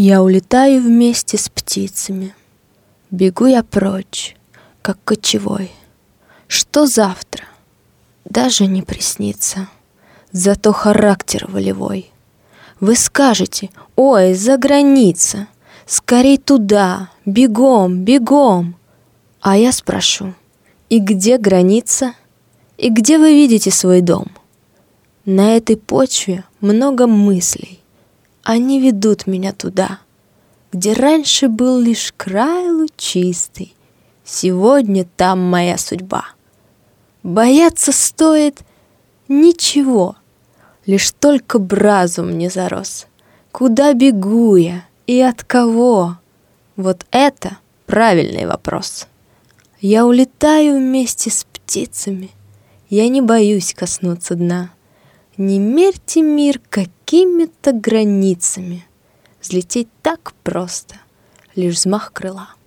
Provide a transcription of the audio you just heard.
Я улетаю вместе с птицами. Бегу я прочь, как кочевой. Что завтра? Даже не приснится. Зато характер волевой. Вы скажете: ой, за граница, скорей туда, бегом, бегом. А я спрошу: и где граница? И где вы видите свой дом? На этой почве много мыслей. Они ведут меня туда, где раньше был лишь край лучистый. Сегодня там моя судьба. Бояться стоит ничего, лишь только б разум не зарос. Куда бегу я и от кого? Вот это правильный вопрос. Я улетаю вместе с птицами. Я не боюсь коснуться дна. Не мерьте мир какими-то границами. Взлететь так просто, лишь взмах крыла.